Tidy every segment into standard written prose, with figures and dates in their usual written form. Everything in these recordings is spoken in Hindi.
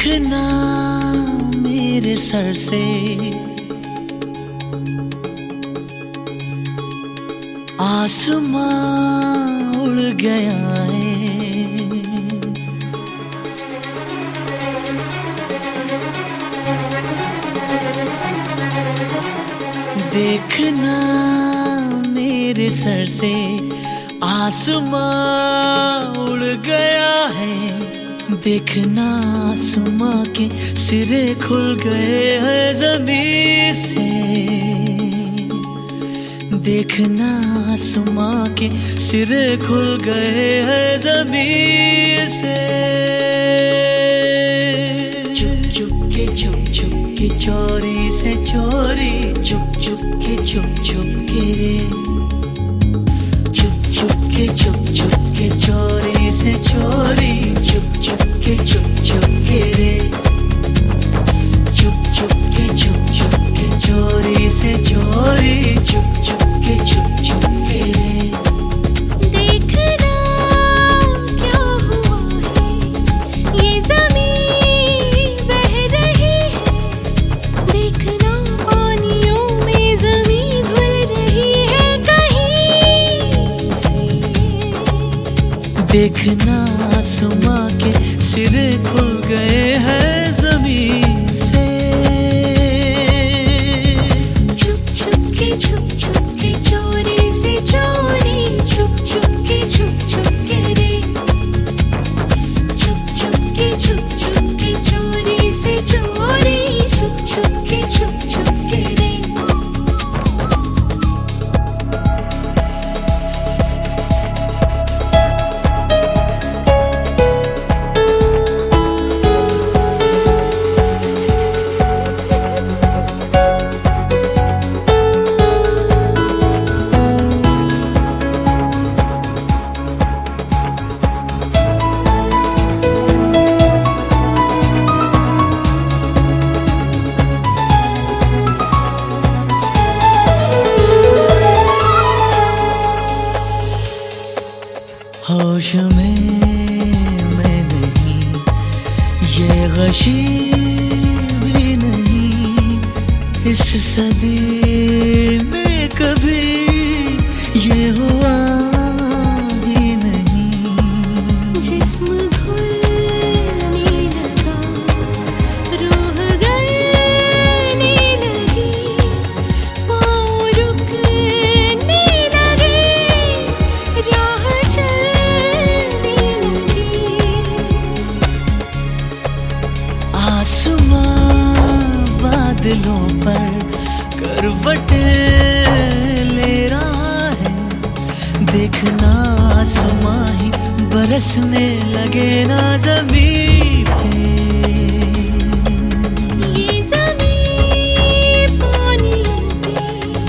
देखना मेरे सर से आसमां उड़ गया है। देखना मेरे सर से आसमां उड़ गया है। देखना आसमां के सिरे खुल गए हैं ज़मीन से। देखना आसमां के सिरे खुल गए हैं ज़मीन से। चुप चुप के चोरी से चोरी, चुप चुप के रे। चुप के चोरी से चोरी, चुप के रे। चुप के चोरी से चोरी, चुप के रे। देखना क्या हुआ है, ये ज़मीन बह रही है। देखना पानियों में ज़मीन धुल रही है कहीं से। देखना आसमां के सिरे खुल गए हैं ज़मीन से। चुप के चोरी से चोरी, चुप के रे। चुप के चोरी से चोरी, चुप के रे। होश में मैं नहीं, ये गशी भी नहीं। इस सदी में कभी ये हुआ ही नहीं। जिस्म घुलने लगा, रूह गलने लगी, पाँव रुकने लगे, राह चलने लगी। आसमां बादलों पर करवट ले रहा है। देखना आसमां ही बरसने लगे ना ज़मीन पे। ये ज़मीन पानियों पे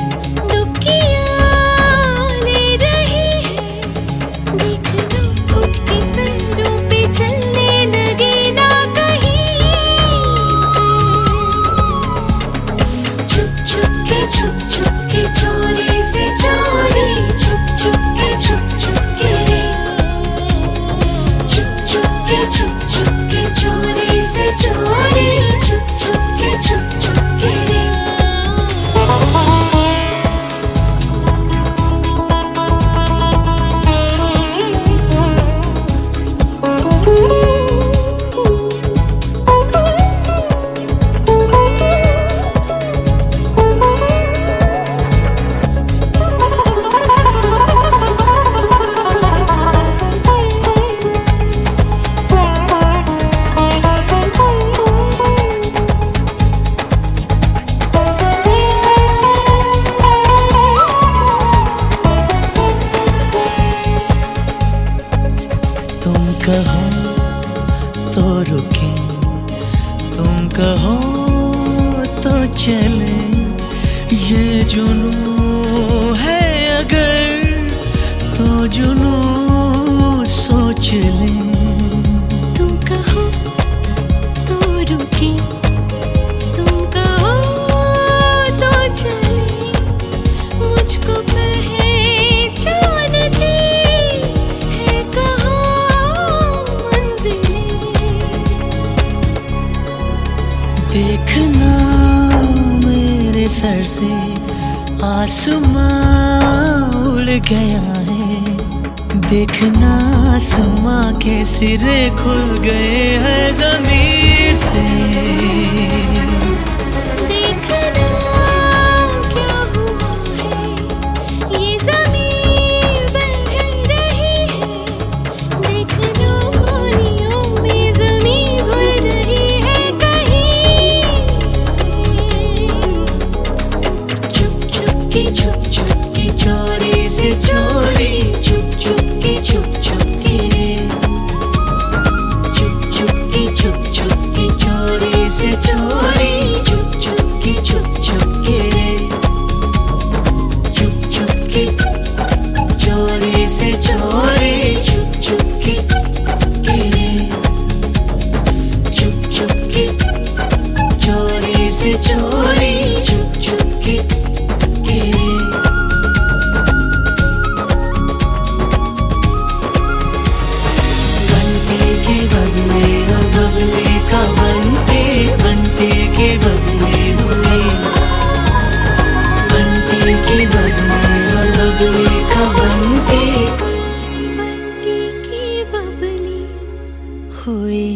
डुबकियाँ ले रही है। देखना उठ के पैरों पे चलने लगे ना कहीं पे। चुप के चोरी से चोरी, चुप के रे। चुप के चोरी से चोरी, चुप के रे। तुम कहो तो रुके, तुम कहो तो चले। ये जुनून है अगर तो जुनून सोच ले। तुम कहो तो रुके, तुम कहो तो चले। मुझको पहचान थी है कहाँ मंजिलें। सर से आसमां उड़ गया है। देखना आसमां के सिरे खुल गए हैं जमीन से। देखना क्या हुआ है, ये ज़मीन बह रही है। देखना पानियों में ज़मीन घुल रही है कहीं से। छुप छुप के चोरी से चोरी, छुप छुप के छुप छुप के, छुप छुप के चोरी से चोरी, छुप छुप के छुप छुप के, छुप छुप के चोरी से चोरी, छुप छुप के, छुप छुप के चोरी से चोरी, छुप छुप के। हुई